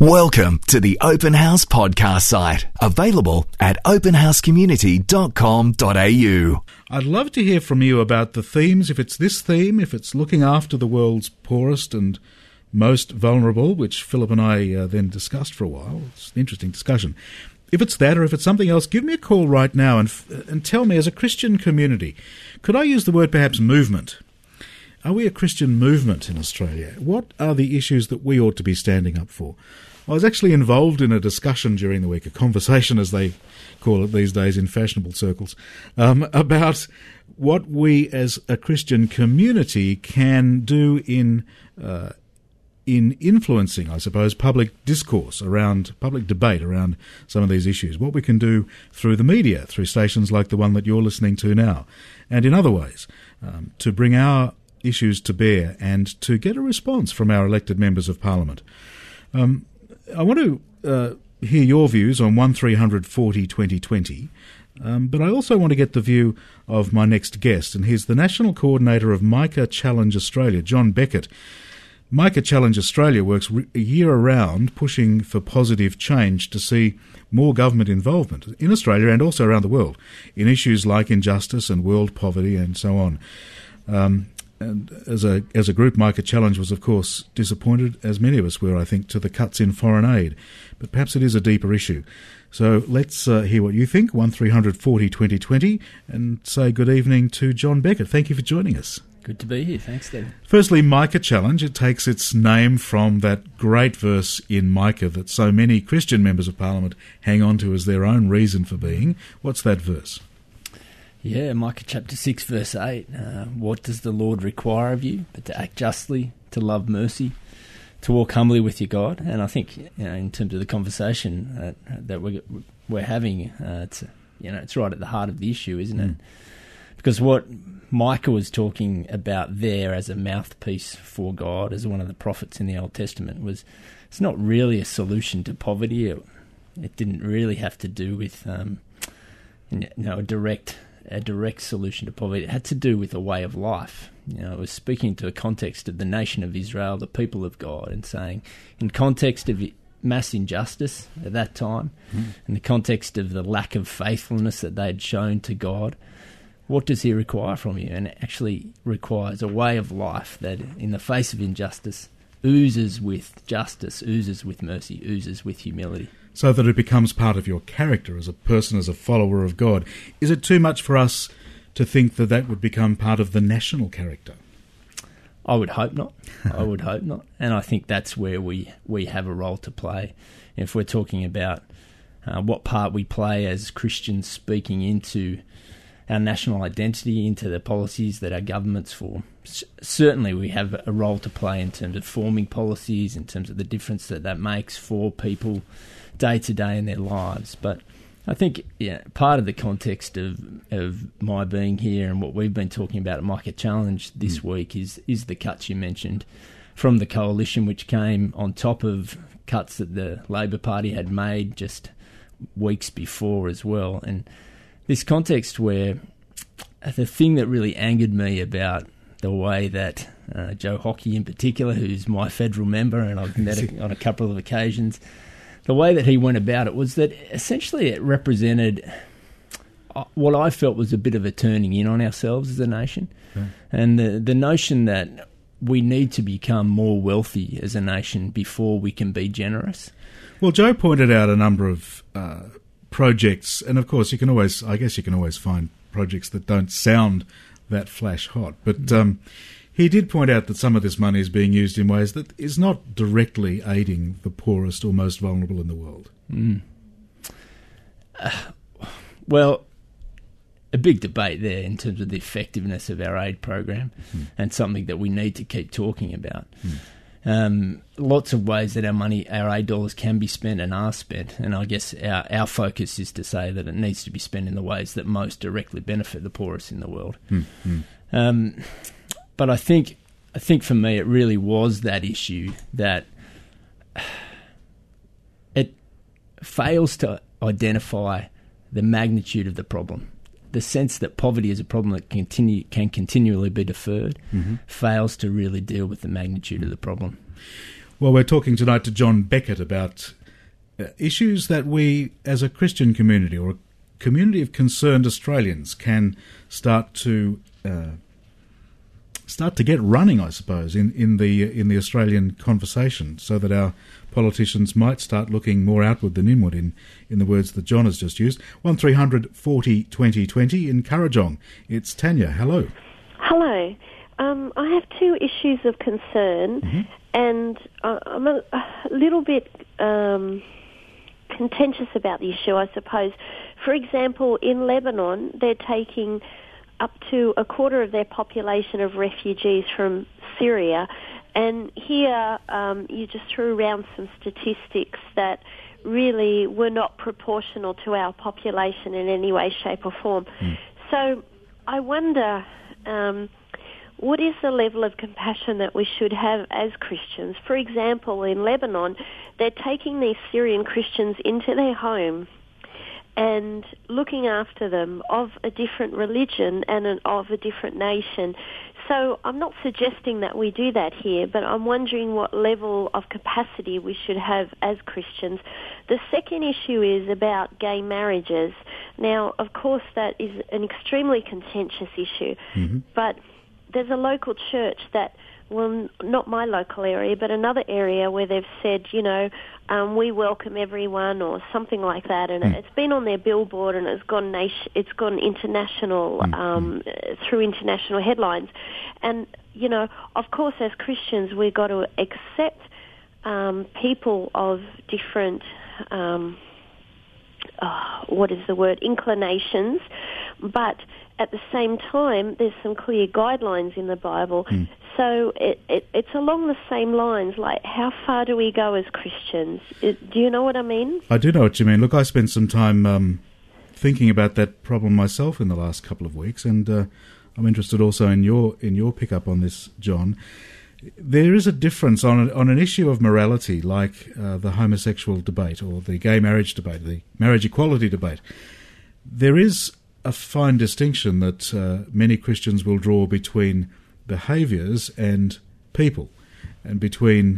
Welcome to the Open House podcast site, available at openhousecommunity.com.au. I'd love to hear from you about the themes, if it's this theme, if it's looking after the world's poorest and most vulnerable, which Philip and I then discussed for a while. It's an interesting discussion. If it's that or if it's something else, give me a call right now and tell me, as a Christian community, could I use the word perhaps movement? Are we a Christian movement in Australia? What are the issues that we ought to be standing up for? I was actually involved in a discussion during the week, a conversation as they call it these days in fashionable circles, about what we as a Christian community can do in influencing, I suppose, public discourse around, public debate around some of these issues. What we can do through the media, through stations like the one that you're listening to now, and in other ways, to bring our issues to bear and to get a response from our elected members of Parliament. I want to hear your views on 1300 40 2020, but I also want to get the view of my next guest, and he's the National Coordinator of Micah Challenge Australia, John Beckett. Micah Challenge Australia works year-round pushing for positive change to see more government involvement in Australia and also around the world in issues like injustice and world poverty and so on. And as a group, Micah Challenge was, of course, disappointed, as many of us were, I think, to the cuts in foreign aid. But perhaps it is a deeper issue. So let's hear what you think, 1300 40 2020, and say good evening to John Beckett. Thank you for joining us. Good to be here. Thanks, Steve. Firstly, Micah Challenge. It takes its name from that great verse in Micah that so many Christian members of Parliament hang on to as their own reason for being. What's that verse? Yeah, Micah chapter 6, verse 8. What does the Lord require of you? But to act justly, to love mercy, to walk humbly with your God. And I think, in terms of the conversation that we're having, it's right at the heart of the issue, isn't it? Because what Micah was talking about there as a mouthpiece for God, as one of the prophets in the Old Testament, was it's not really a solution to poverty. It didn't really have to do with a direct solution to poverty. It had to do with a way of life. It was speaking to the context of the nation of Israel, the people of God, and saying, in context of mass injustice at that time, in the context of the lack of faithfulness that they had shown to God, what does he require from you? And it actually requires a way of life that, in the face of injustice, oozes with justice, oozes with mercy, oozes with humility. So that it becomes part of your character as a person, as a follower of God. Is it too much for us to think that that would become part of the national character? I would hope not. I would hope not. And I think that's where we have a role to play. If we're talking about what part we play as Christians speaking into our national identity, into the policies that our governments form, certainly we have a role to play in terms of forming policies, in terms of the difference that makes for people day to day in their lives. But I think part of the context of my being here and what we've been talking about at Micah Challenge this week is the cuts you mentioned from the coalition, which came on top of cuts that the Labor Party had made just weeks before as well. And this context where the thing that really angered me about the way that Joe Hockey in particular, who's my federal member and I've met on a couple of occasions, the way that he went about it was that essentially it represented what I felt was a bit of a turning in on ourselves as a nation. Okay. And the notion that we need to become more wealthy as a nation before we can be generous. Well, Joe pointed out a number of projects, and of course you can always find projects that don't sound that flash hot, but he did point out that some of this money is being used in ways that is not directly aiding the poorest or most vulnerable in the world. Well, a big debate there in terms of the effectiveness of our aid program, and something that we need to keep talking about. Lots of ways that our aid dollars can be spent and are spent, and I guess our focus is to say that it needs to be spent in the ways that most directly benefit the poorest in the world. But I think for me it really was that issue that it fails to identify the magnitude of the problem. The sense that poverty is a problem that can continually be deferred fails to really deal with the magnitude of the problem. Well, we're talking tonight to John Beckett about issues that we, as a Christian community or a community of concerned Australians, can start to get running, I suppose, in the Australian conversation, so that our politicians might start looking more outward than inward, in the words that John has just used. 1300 40 20 20 in Kurrajong. It's Tanya. Hello. Hello. I have two issues of concern, and I'm a little bit contentious about the issue, I suppose. For example, in Lebanon, they're taking up to a quarter of their population of refugees from Syria, and here you just threw around some statistics that really were not proportional to our population in any way, shape or form. So I wonder, what is the level of compassion that we should have as Christians? For example, in Lebanon, they're taking these Syrian Christians into their home and looking after them of a different religion and of a different nation. So I'm not suggesting that we do that here, but I'm wondering what level of capacity we should have as Christians. The second issue is about gay marriages. Now, of course, that is an extremely contentious issue, but there's a local church that, well, not my local area, but another area where they've said, we welcome everyone or something like that, and it's been on their billboard and it's gone international through international headlines. And of course, as Christians, we've got to accept people of different inclinations, but at the same time, there's some clear guidelines in the Bible. So it's along the same lines, like how far do we go as Christians? Do you know what I mean? I do know what you mean. Look, I spent some time thinking about that problem myself in the last couple of weeks, and I'm interested also in your pickup on this, John. There is a difference on an issue of morality, like the homosexual debate or the gay marriage debate, the marriage equality debate. There is a fine distinction that many Christians will draw between behaviours and people, and between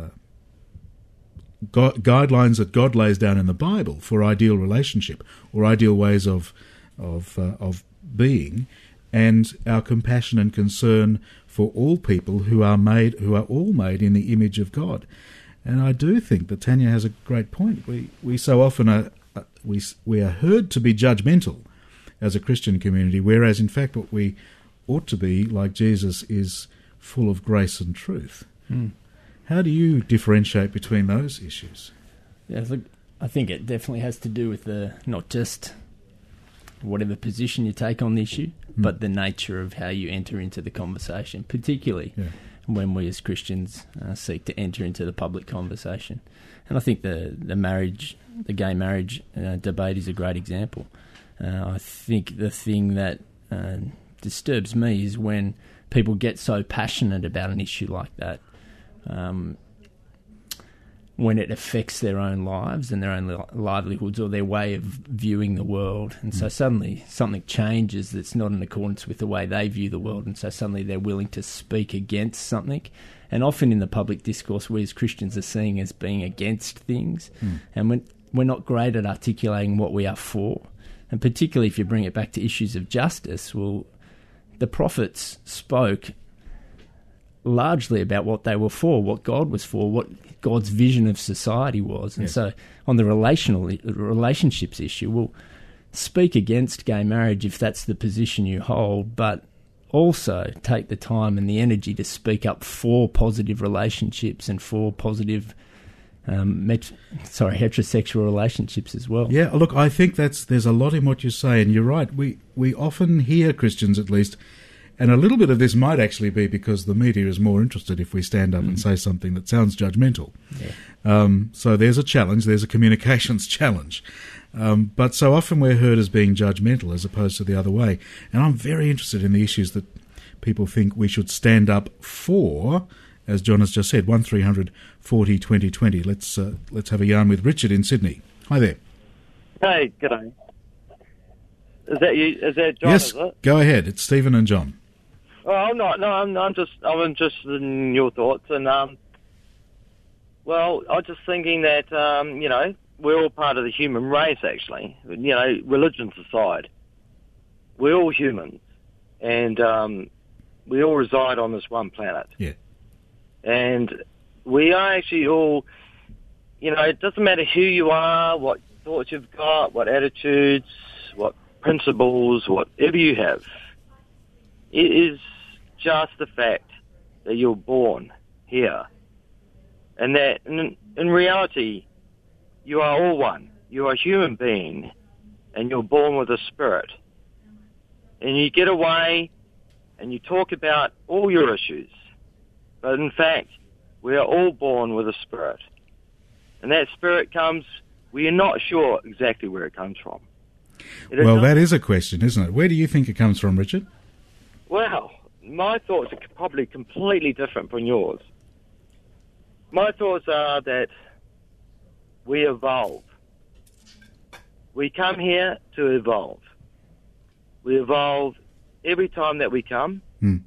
guidelines that God lays down in the Bible for ideal relationship or ideal ways of being, and our compassion and concern for all people who are all made in the image of God. And I do think that Tanya has a great point. We so often we are heard to be judgmental as a Christian community, whereas in fact what we ought to be, like Jesus, is full of grace and truth. How do you differentiate between those issues? Yeah, look, I think it definitely has to do with not just whatever position you take on the issue, but the nature of how you enter into the conversation, particularly when we as Christians seek to enter into the public conversation. And I think the gay marriage debate is a great example. I think the thing that disturbs me is when people get so passionate about an issue like that, when it affects their own lives and their own livelihoods or their way of viewing the world. And so suddenly something changes that's not in accordance with the way they view the world, and so suddenly they're willing to speak against something. And often in the public discourse, we as Christians are seen as being against things, and we're not great at articulating what we are for. And particularly if you bring it back to issues of justice, well, the prophets spoke largely about what they were for, what God was for, what God's vision of society was. And so on the relationships issue, well, speak against gay marriage if that's the position you hold, but also take the time and the energy to speak up for positive relationships and for positive heterosexual relationships as well. Yeah, look, I think there's a lot in what you say, and you're right. We often hear, Christians at least, and a little bit of this might actually be because the media is more interested if we stand up and say something that sounds judgmental. So there's a challenge, there's a communications challenge. But so often we're heard as being judgmental as opposed to the other way. And I'm very interested in the issues that people think we should stand up for, as John has just said. 1300 40 20 20. Let's have a yarn with Richard in Sydney. Hi there. Hey, g'day. Is that you? Is that John? Yes, is it? Go ahead. It's Stephen and John. Oh, I'm not. No, I'm interested in your thoughts. And Well, I was just thinking that, we're all part of the human race, actually. Religions aside. We're all humans. And we all reside on this one planet. Yeah. And we are actually all, it doesn't matter who you are, what thoughts you've got, what attitudes, what principles, whatever you have. It is just the fact that you're born here. And that in reality, you are all one. You are a human being, and you're born with a spirit. And you get away and you talk about all your issues. But in fact, we are all born with a spirit. And that spirit comes, we are not sure exactly where it comes from. Well, that is a question, isn't it? Where do you think it comes from, Richard? Well, my thoughts are probably completely different from yours. My thoughts are that we evolve. We come here to evolve. We evolve every time that we come, and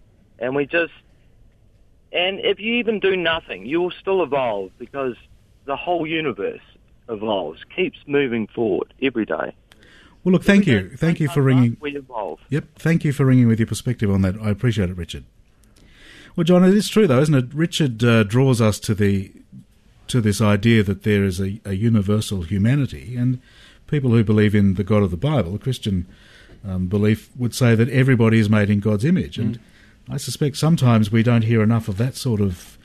if you even do nothing, you will still evolve because the whole universe evolves, keeps moving forward every day. Well, look, thank you. Thank you for ringing. We evolve. Yep, thank you for ringing with your perspective on that. I appreciate it, Richard. Well, John, it is true, though, isn't it? Richard draws us to this idea that there is a universal humanity, and people who believe in the God of the Bible, a Christian belief, would say that everybody is made in God's image. And I suspect sometimes we don't hear enough of that sort of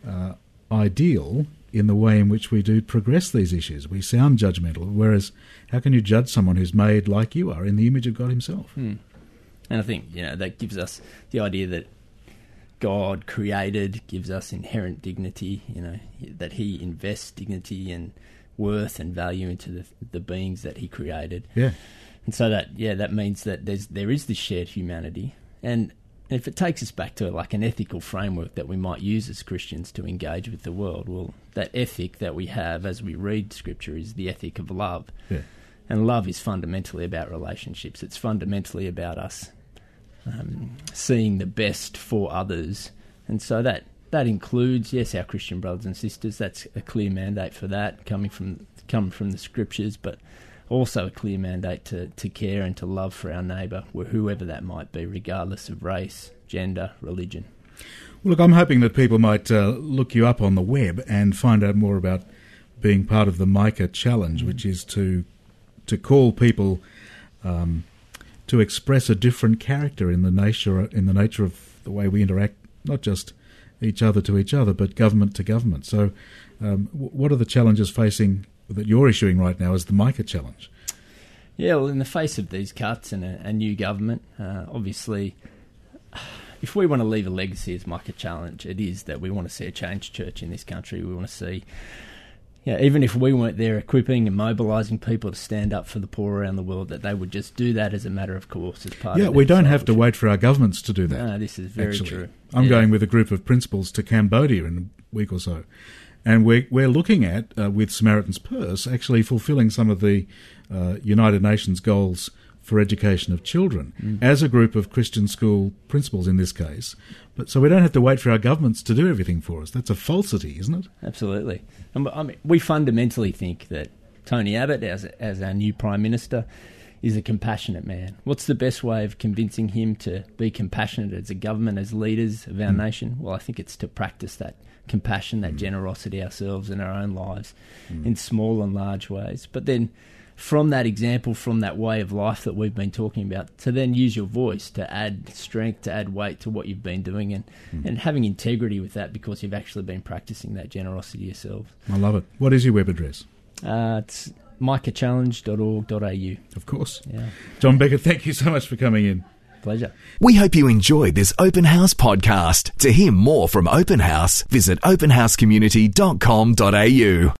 ideal in the way in which we do progress these issues. We sound judgmental, whereas how can you judge someone who's made like you are in the image of God himself? And I think, that gives us the idea that God created, gives us inherent dignity, that he invests dignity and worth and value into the beings that he created. Yeah. And so that means that there is this shared humanity. And if it takes us back to like an ethical framework that we might use as Christians to engage with the world, well, that ethic that we have as we read Scripture is the ethic of love. Yeah. And love is fundamentally about relationships. It's fundamentally about us seeing the best for others. And so that includes, yes, our Christian brothers and sisters. That's a clear mandate for that, coming from the Scriptures, but also a clear mandate to care and to love for our neighbour, whoever that might be, regardless of race, gender, religion. Well, look, I'm hoping that people might look you up on the web and find out more about being part of the Micah Challenge, which is to call people to express a different character in the nature of the way we interact, not just each other to each other, but government to government. So what are the challenges facing that you're issuing right now as the Micah Challenge? Yeah, well, in the face of these cuts and a new government, obviously, if we want to leave a legacy as Micah Challenge, it is that we want to see a changed church in this country. We want to see, even if we weren't there equipping and mobilising people to stand up for the poor around the world, that they would just do that as a matter of course as part of we don't have to wait for our governments to do that. No, this is very true. I'm going with a group of principals to Cambodia in a week or so. And we're looking at, with Samaritan's Purse, actually fulfilling some of the United Nations goals for education of children as a group of Christian school principals in this case. But so we don't have to wait for our governments to do everything for us. That's a falsity, isn't it? Absolutely. I mean, we fundamentally think that Tony Abbott, as our new Prime Minister, is a compassionate man. What's the best way of convincing him to be compassionate as a government, as leaders of our nation? Well, I think it's to practice that compassion, that generosity ourselves in our own lives in small and large ways. But then from that example, from that way of life that we've been talking about, to then use your voice to add strength, to add weight to what you've been doing and having integrity with that because you've actually been practicing that generosity yourself. I love it. What is your web address? It's micahchallenge.org.au. Of course. Yeah. John Beckett, thank you so much for coming in. Pleasure. We hope you enjoyed this Open House podcast. To hear more from Open House, visit openhousecommunity.com.au.